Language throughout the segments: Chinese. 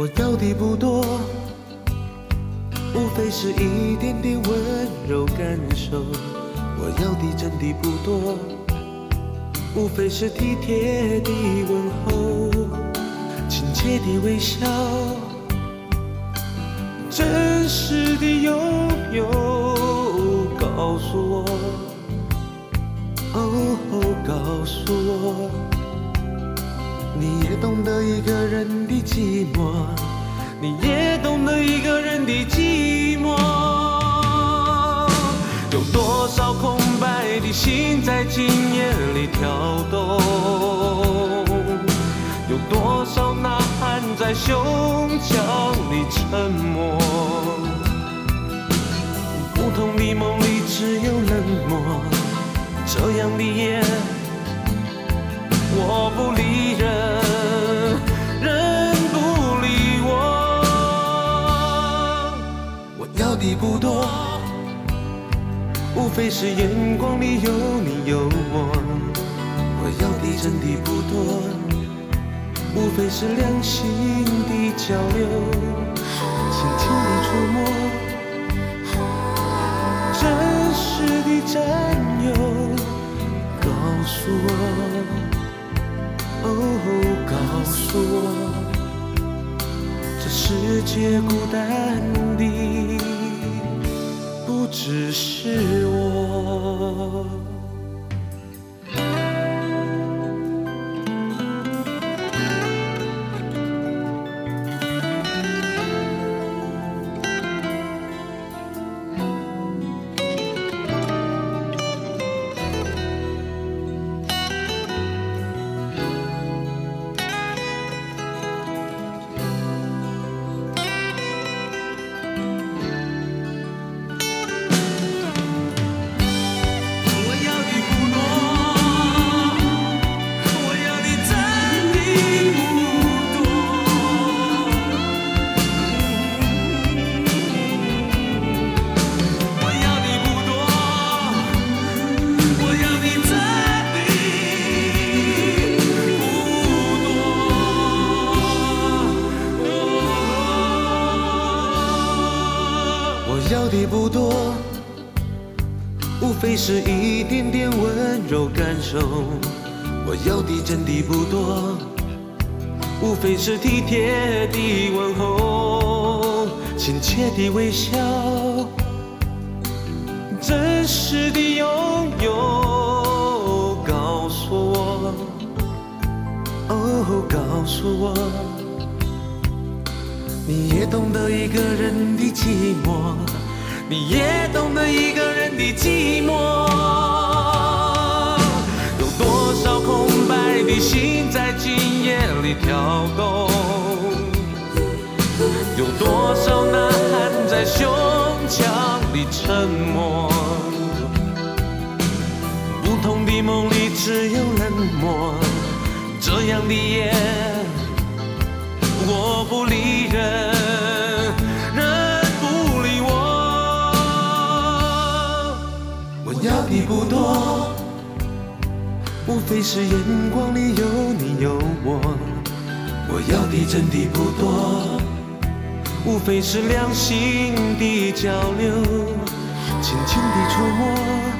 我要的不多，无非是一点点温柔感受。我要的真的不多，无非是体贴的问候，亲切的微笑，真实的拥有。告诉我，告诉我，你也懂得一个人的寂寞，你也懂得一个人的寂寞。有多少空白的心在今夜里跳动？有多少呐喊在胸腔里沉默？不同的梦里只有冷漠，这样的夜我不理人，人不理我。我要的不多，无非是眼光里有你有我。我要的真的不多，无非是良心的交流，轻轻的触摸，真实的占有。告诉我，告诉我，这世界孤单的不只是我。我要的不多，无非是一点点温柔感受。我要的真的不多，无非是体贴的问候，亲切的微笑，真实的拥有。告诉我，告诉我，你也懂得一个人的寂寞，你也懂得一个人的寂寞。有多少空白的心在今夜里跳动？有多少呐喊在胸腔里沉默？不同的梦里只有冷漠，这样的夜我不理人，人不理我。我要的不多，无非是眼光里有你有我。我要的真的不多，无非是良心的交流，轻轻的触摸，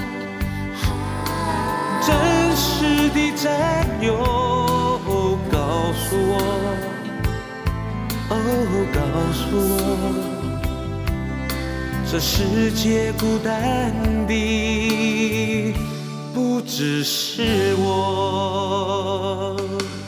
真实的占有。告诉我，告诉我，这世界孤单的不只是我。